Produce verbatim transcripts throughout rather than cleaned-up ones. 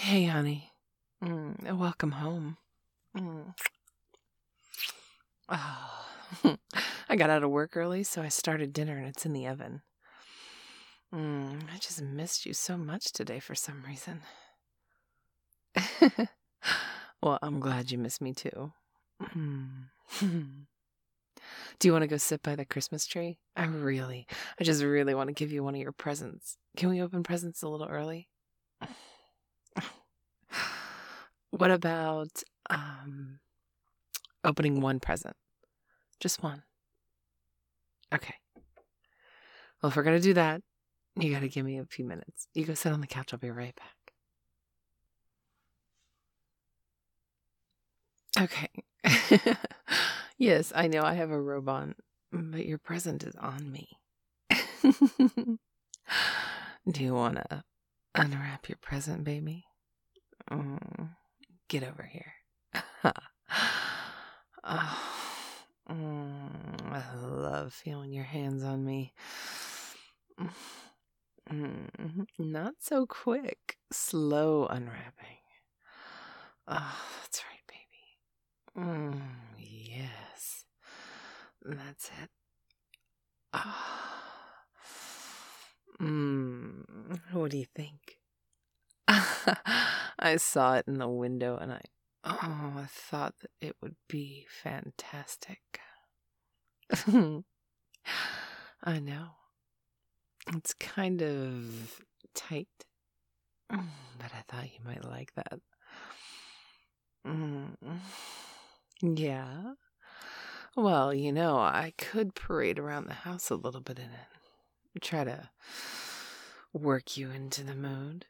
Hey, honey. Mm, welcome home. Mm. Oh. I got out of work early, so I started dinner and it's in the oven. Mm, I just missed you so much today for some reason. Well, I'm glad you missed me too. Mm. Do you want to go sit by the Christmas tree? I really, I just really want to give you one of your presents. Can we open presents a little early? What about um opening one present? Just one. Okay. Well, if we're going to do that, you got to give me a few minutes. You go sit on the couch. I'll be right back. Okay. Yes, I know I have a robe on, but your present is on me. Do you want to unwrap your present, baby? Mm, get over here. Oh, mm, I love feeling your hands on me. Mm, not so quick. Slow unwrapping. Oh, that's right, baby. Mm, yes. That's it. Ah. Mm, what do you think? I saw it in the window and I, oh, I thought that it would be fantastic. I know. It's kind of tight, but I thought you might like that. Mm. Yeah. Well, you know, I could parade around the house a little bit in it. Try to work you into the mood.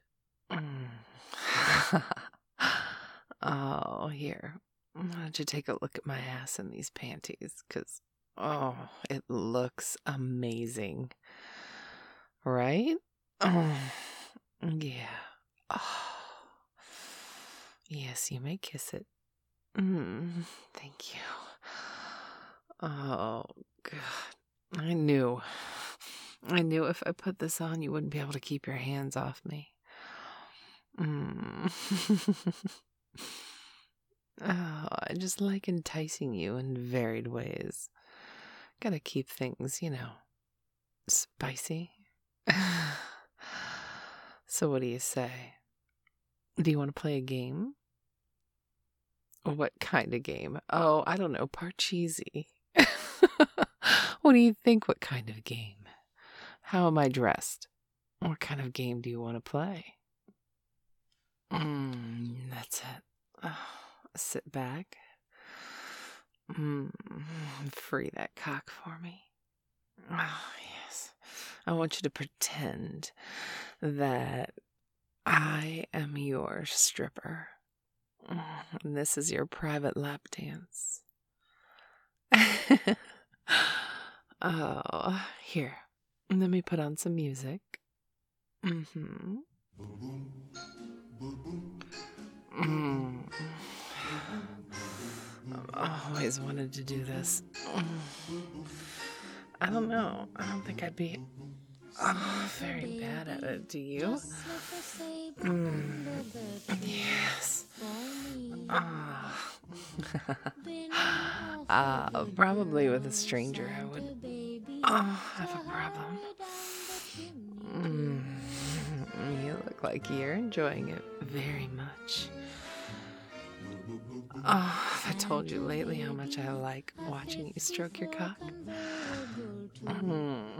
Mm. Oh, here. Why don't you take a look at my ass in these panties? Because, oh, it looks amazing. Right? Oh, yeah. Oh. Yes, you may kiss it. Mm, thank you. Oh, God. I knew. I knew if I put this on, you wouldn't be able to keep your hands off me. Mm. Oh, I just like enticing you in varied ways. Gotta keep things, you know, spicy. So what do you say? Do you want to play a game? What kind of game? Oh, I don't know, Parcheesi. What do you think? What kind of game? How am I dressed? What kind of game do you want to play? Mm, that's it. Oh, sit back. Mm, free that cock for me. Oh, yes. I want you to pretend that I am your stripper. And this is your private lap dance. Oh, here. Let me put on some music. Mm-hmm. Mm. I've always wanted to do this. I don't know. I don't think I'd be oh, very bad at it. Do you? Mm. Yes. Oh. uh, probably with a stranger, I would oh, have a problem. Mm. You look like you're enjoying it very much. Oh, I told you lately how much I like watching you stroke your cock. Mm.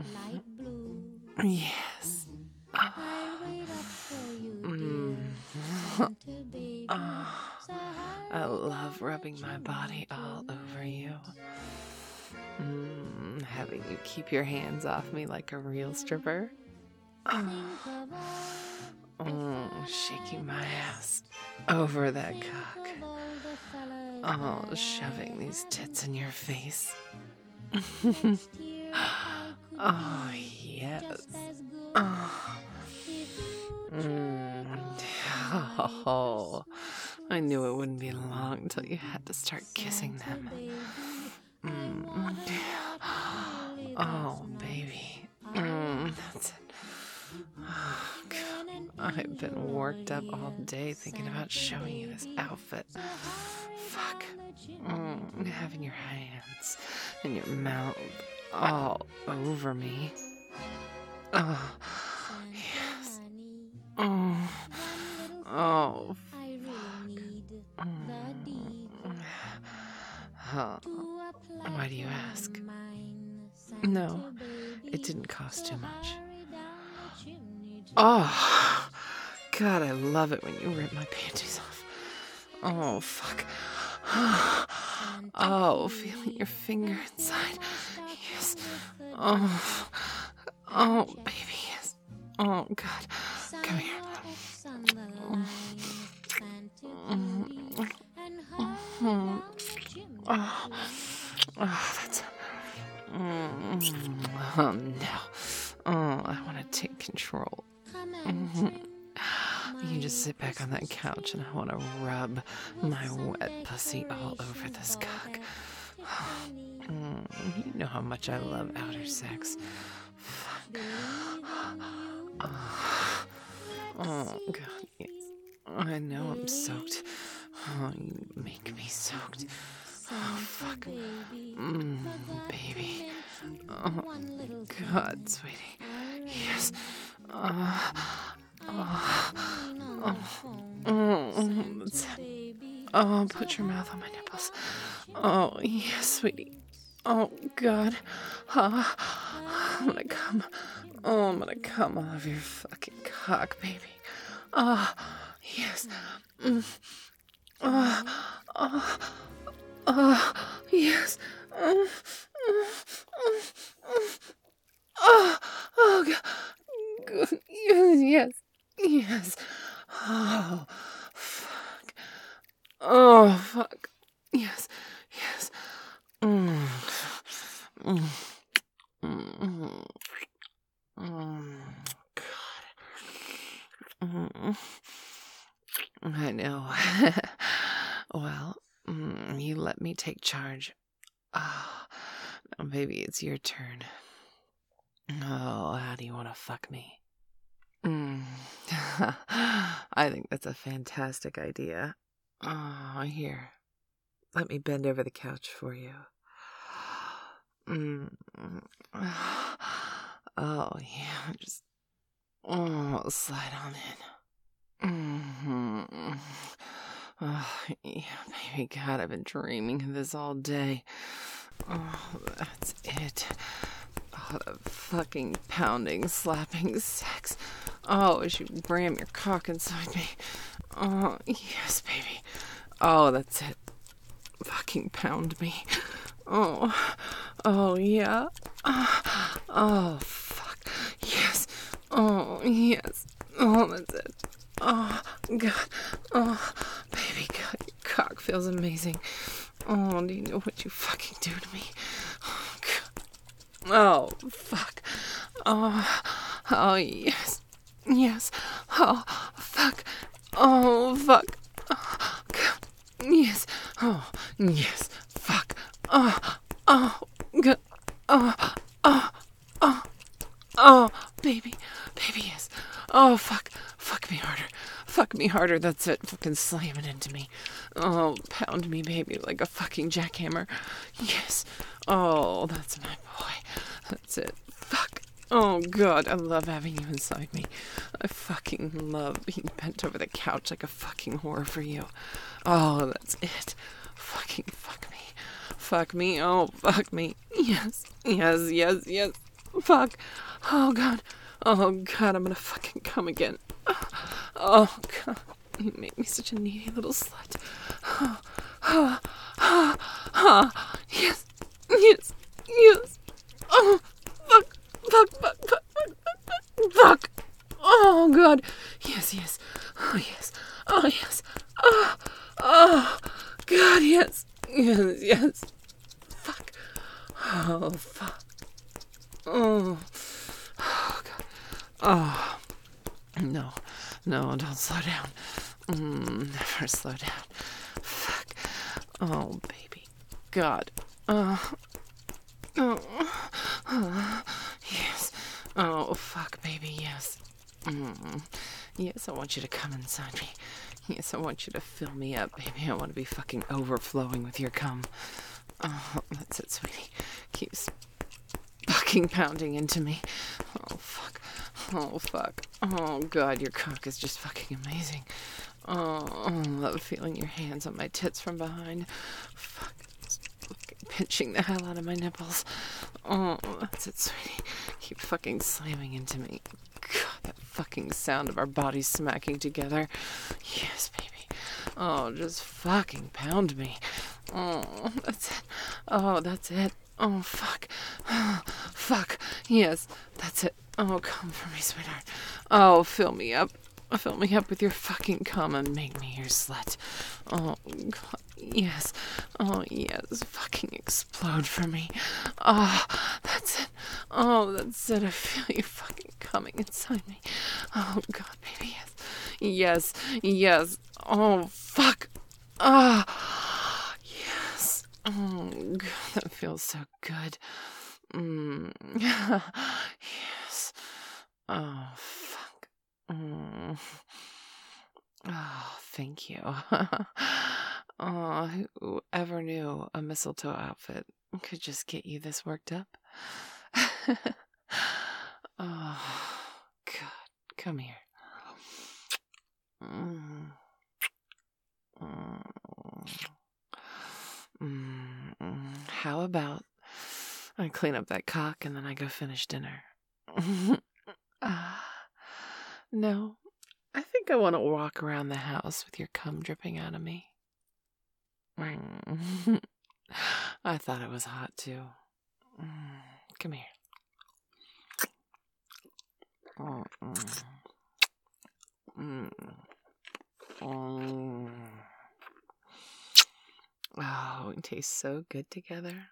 Yes. Oh. Mm. Oh. I love rubbing my body all over you. Mm. Having you keep your hands off me like a real stripper. Oh. Mm. Shaking my ass over that cock. Oh, shoving these tits in your face. Oh, yes. Oh. Mm. Oh. I knew it wouldn't be long till you had to start kissing them. Mm. Oh, baby. Mm. That's it. Oh, God. I've been worked up all day thinking about showing you this outfit. Fuck. Mm, having your hands and your mouth all over me. Oh, yes. Oh, oh, fuck. Mm. Huh. Why do you ask? No, it didn't cost too much. Oh, God, I love it when you rip my panties off. Oh, fuck. Oh, feeling your finger inside. Yes. Oh, oh, baby, yes. Oh, God. Come here. Oh, oh, oh that's... Oh, no. Oh, I want to take control. Mm-hmm. You just sit back on that couch and I want to rub my wet pussy all over this cock. Mm, you know how much I love outer sex. Fuck. Oh, oh, God, yes. I know I'm soaked. Oh, you make me soaked. Oh, fuck. Mm, baby. Oh, God, sweetie. Yes. Uh, oh, oh, oh, that's it. Oh, put your mouth on my nipples. Oh, yes, sweetie. Oh, God. Oh, I'm gonna come. Oh, I'm gonna come all over your fucking cock, baby. Oh, yes. Mm. Oh, oh, oh, yes. Oh, oh, oh, oh, oh, oh, God. Good. Yes, yes, yes. Oh, fuck. Oh, fuck. Yes, yes. Mm. Mm. Mm. Mm. God. Mm. I know. Well, mm, you let me take charge. Ah, now maybe it's your turn. Oh, how do you want to fuck me? Mm. I think that's a fantastic idea. Oh, here. Let me bend over the couch for you. Mm. Oh, yeah. Just oh, slide on in. Mm-hmm. Oh, yeah, baby. God, I've been dreaming of this all day. Oh, that's it. Oh, the fucking pounding, slapping sex. Oh, as you ram your cock inside me. Oh, yes, baby. Oh, that's it. Fucking pound me. Oh, oh, yeah. Oh, oh, fuck. Yes. Oh, yes. Oh, that's it. Oh, God. Oh, baby, God, your cock feels amazing. Oh, do you know what you fucking do to me? Oh, God. Oh, fuck. Oh, oh, yes. Yes. Oh, fuck. Oh, fuck. Oh, God. Yes. Oh, yes. Fuck. Oh, oh, God. Oh, oh, oh, oh, baby. Baby, yes. Oh, fuck. Fuck me harder. Fuck me harder. That's it. Fucking slam it into me. Oh, pound me, baby, like a fucking jackhammer. Yes. Oh, that's my boy. That's it. Fuck. Oh, God, I love having you inside me. I fucking love being bent over the couch like a fucking whore for you. Oh, that's it. Fucking fuck me. Fuck me. Oh, fuck me. Yes. Yes, yes, yes. Fuck. Oh, God. Oh, God, I'm gonna fucking come again. Oh, God. You make me such a needy little slut. Oh, oh, oh, oh. Yes. Yes. Yes. Oh, fuck. Fuck, fuck, fuck, fuck, fuck, fuck. Oh, God. Yes, yes. Oh, yes. Oh, yes. Oh, oh, God, yes. Yes, yes. Fuck. Oh, fuck. Oh. Oh, God. Oh. No. No, don't slow down. Mm, never slow down. Fuck. Oh, baby. God. Oh. Oh. Oh. Yes. Oh, fuck, baby, yes. Mm. Yes, I want you to come inside me. Yes, I want you to fill me up, baby. I want to be fucking overflowing with your cum. Oh, that's it, sweetie. Keeps fucking pounding into me. Oh, fuck. Oh, fuck. Oh, God, your cock is just fucking amazing. Oh, I love feeling your hands on my tits from behind. Fuck. Fucking pinching the hell out of my nipples. Oh, that's it, sweetie. Keep fucking slamming into me. God, that fucking sound of our bodies smacking together. Yes, baby. Oh, just fucking pound me. Oh, that's it. Oh, that's it. Oh, fuck. Oh, fuck. Yes, that's it. Oh, come for me, sweetheart. Oh, fill me up. Fill me up with your fucking cum and make me your slut. Oh, God. Yes. Oh, yes. Fucking explode for me. Oh, that's it. Oh, that's it. I feel you fucking coming inside me. Oh, God, baby. Yes. Yes. Yes. Oh, fuck. Ah. Oh, yes. Oh, God. That feels so good. Mm. Yes. Oh, fuck. Mm. Oh, thank you. Oh, whoever knew a mistletoe outfit could just get you this worked up? Oh, God. Come here. Mm. Mm. How about I clean up that cock and then I go finish dinner? uh, no. I think I want to walk around the house with your cum dripping out of me. Mm. I thought it was hot too. Mm. Come here. Mm. Mm. Mm. Oh, it tastes so good together.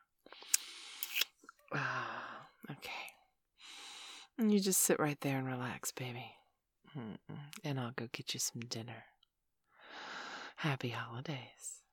Oh, okay. And you just sit right there and relax, baby. Mm-mm. And I'll go get you some dinner. Happy holidays.